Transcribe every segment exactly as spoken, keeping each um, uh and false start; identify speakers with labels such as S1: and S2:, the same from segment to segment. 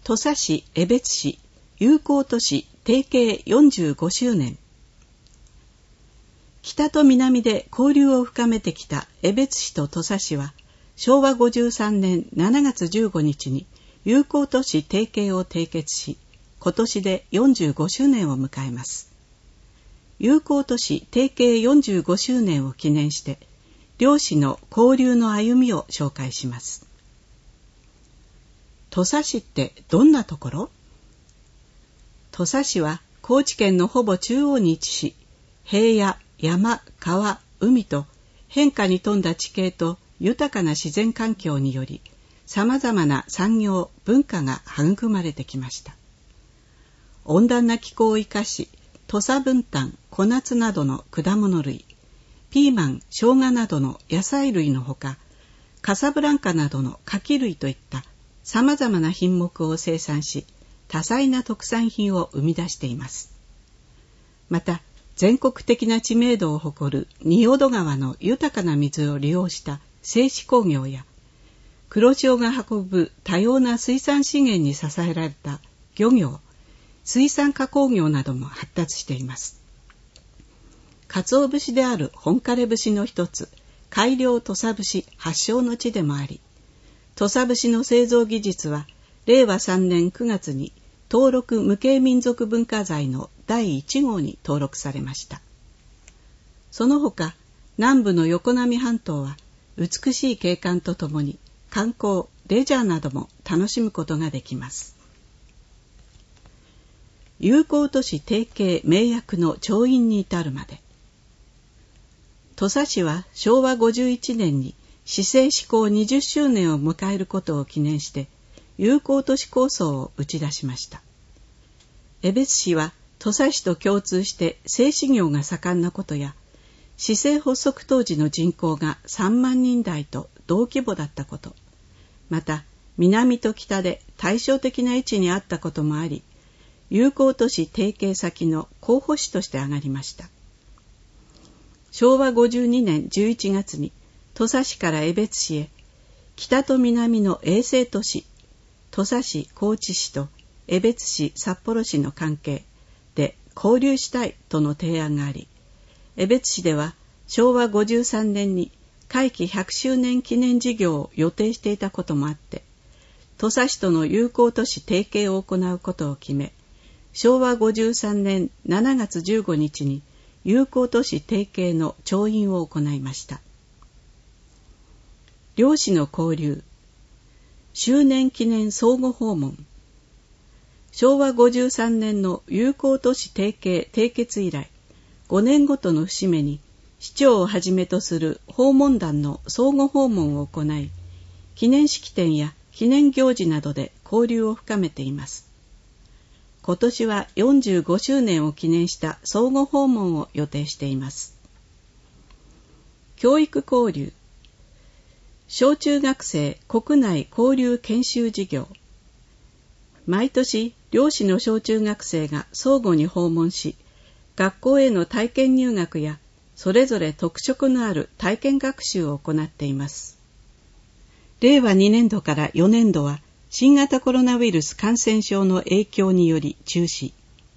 S1: 土佐市江別市友好都市提携よんじゅうごしゅうねん。北と南で交流を深めてきた江別市と土佐市は、しょうわごじゅうさんねんしちがつじゅうごにちに友好都市提携を締結し、今年でよんじゅうごしゅうねんを迎えます。友好都市提携よんじゅうごしゅうねんを記念して、両市の交流の歩みを紹介します。土佐市ってどんなところ？土佐市は高知県のほぼ中央に位置し、平野、山、川、海と変化に富んだ地形と豊かな自然環境により、様々な産業、文化が育まれてきました。温暖な気候を生かし、土佐文旦、小夏などの果物類、ピーマン、生姜などの野菜類のほか、カサブランカなどの牡蠣類といった様々な品目を生産し、多彩な特産品を生み出しています。また、全国的な知名度を誇る仁淀川の豊かな水を利用した製紙工業や、黒潮が運ぶ多様な水産資源に支えられた漁業、水産加工業なども発達しています。鰹節である本枯節の一つ、改良土佐節発祥の地でもあり、土佐節の製造技術は、れいわさんねんくがつに登録無形民族文化財のだいいちごうに登録されました。その他、南部の横波半島は美しい景観とともに観光、レジャーなども楽しむことができます。友好都市提携盟約の調印に至るまで。土佐市はしょうわごじゅういちねんに市政施行にじゅっしゅうねんを迎えることを記念して友好都市構想を打ち出しました。江別市は土佐市と共通して製紙業が盛んなことや、市政発足当時の人口がさんまんにんだいと同規模だったこと、また南と北で対照的な位置にあったこともあり、友好都市提携先の候補市として挙がりました。しょうわごじゅうにねんじゅういちがつに土佐市から江別市へ、北と南の衛星都市、土佐市、高知市と江別市、札幌市の関係で交流したいとの提案があり、江別市ではしょうわごじゅうさんねんに開期ひゃくしゅうねん記念事業を予定していたこともあって、土佐市との友好都市提携を行うことを決め、しょうわごじゅうさんねんしちがつじゅうごにちに友好都市提携の調印を行いました。両市の交流、周年記念相互訪問。しょうわごじゅうさんねんの友好都市提携締結以来、ごねんごとの節目に市長をはじめとする訪問団の相互訪問を行い、記念式典や記念行事などで交流を深めています。今年はよんじゅうごしゅうねんを記念した相互訪問を予定しています。教育交流、小中学生国内交流研修事業。毎年、両市の小中学生が相互に訪問し、学校への体験入学や、それぞれ特色のある体験学習を行っています。れいわにねんどからよねんどは、新型コロナウイルス感染症の影響により中止。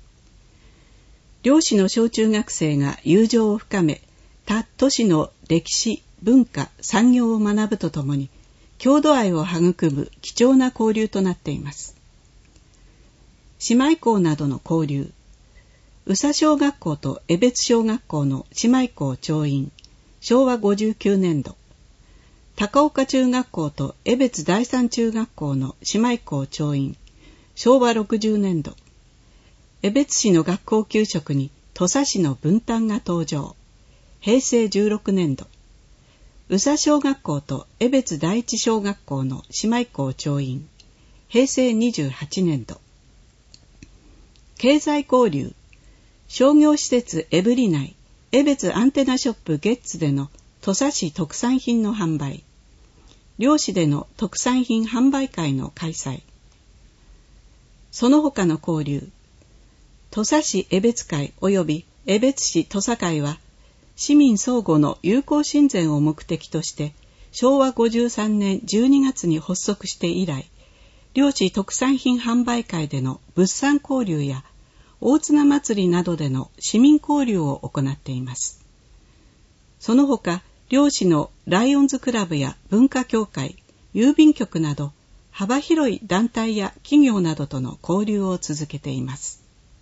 S1: 両市の小中学生が友情を深め、他都市の歴史、文化、産業を学ぶとともに、郷土愛を育む貴重な交流となっています。姉妹校などの交流、宇佐小学校と江別小学校の姉妹校調印、しょうわごじゅうきゅうねんど、高岡中学校と江別第三中学校の姉妹校調印、しょうわろくじゅうねんど、江別市の学校給食に土佐市の文旦が登場、へいせいじゅうろくねんど、宇佐小学校と江別第一小学校の姉妹校調印、へいせいにじゅうはちねんど、経済交流、商業施設エブリ内、江別アンテナショップゲッツでの土佐市特産品の販売、両市での特産品販売会の開催、その他の交流、土佐市江別会及び江別市土佐会は、市民相互の友好親善を目的として、しょうわごじゅうさんねんじゅうにがつに発足して以来、 漁師特産品販売会での物産交流や大綱祭りなどでの市民交流を行っています。その他、漁師のライオンズクラブや文化協会、郵便局など幅広い団体や企業などとの交流を続けています。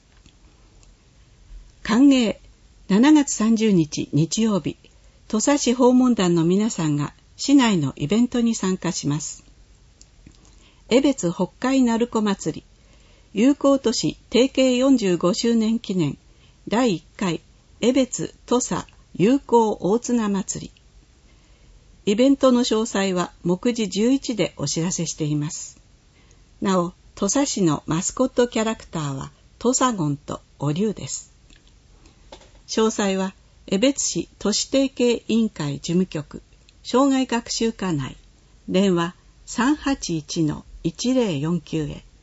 S1: 歓迎しちがつさんじゅうにち日曜日、土佐市訪問団の皆さんが市内のイベントに参加します。江別北海鳴子祭り、友好都市提携よんじゅうごしゅうねん記念だいいっかい江別土佐友好大綱祭り。イベントの詳細は目次じゅういちでお知らせしています。なお、土佐市のマスコットキャラクターは土佐ゴンとお龍です。詳細は江別市都市提携委員会事務局障害学習課内電話 さんはちいちのいちぜろよんきゅう へ。